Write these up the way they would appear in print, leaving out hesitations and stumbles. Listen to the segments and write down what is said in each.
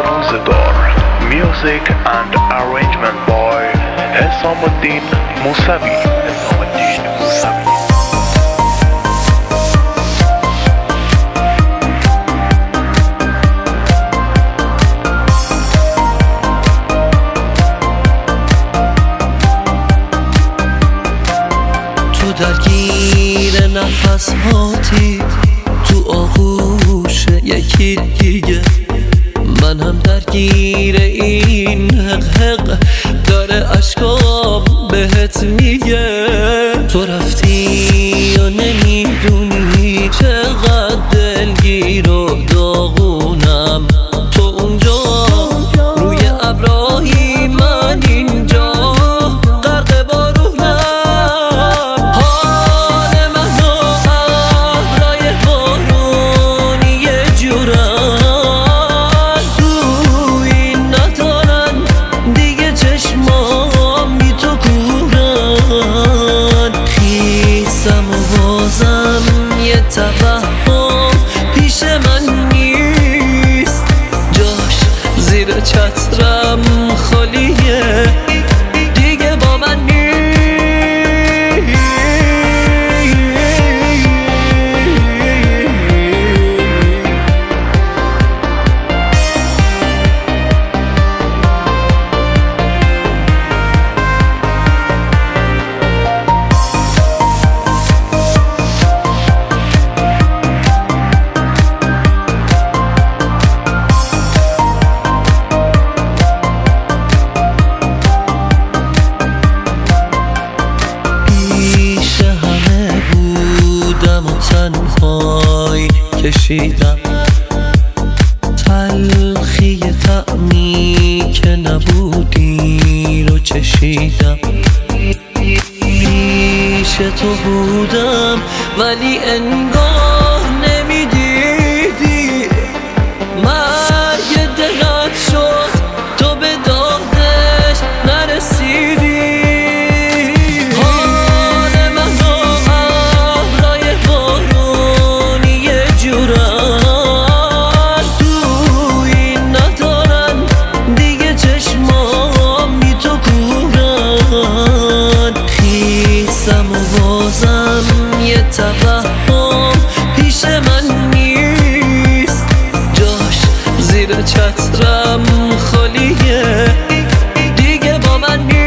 روزگار. Music and arrangement by حسام الدین موسوی. تو درگیر نفس هاتی، تو آغوش یکی دیگه، من هم درگیر این حق داره اشکام بهت میگه. تو رفتی و نمیدونی چقدر دلگیر و داغونم. تو اونجا روی ابرایی، من اینجا غرق بارونم. حال من و ابرای بارونی یه جورم، سوی ندارن دیگه چشمام بی تو کورن. خیسم و بازم یه توهم پیش من نیست، جاش زیر چترم خالیه، دیگه با من نیست. تنهایی کشیدم تلخی طعمی که نبودی رو چشیدم. پیش تو بودم ولی انگار نمیدیدی، مرگ دلت شد تو به دادش نرسیدی. یه توهم پیش من نیست، جاش زیر چترم خالیه، دیگه با من نیست.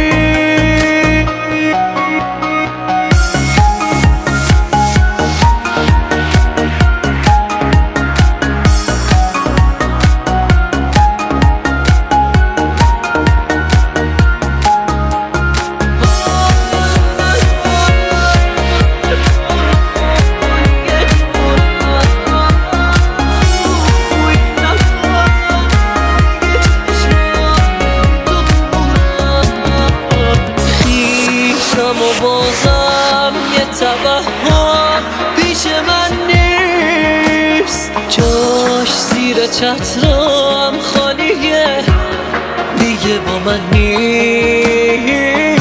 و بازم یه توهم پیش من نیست، جاش زیر چترم خالیه، دیگه با من نیست.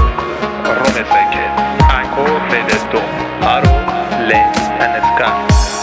Ancora fedetto, aro, le, and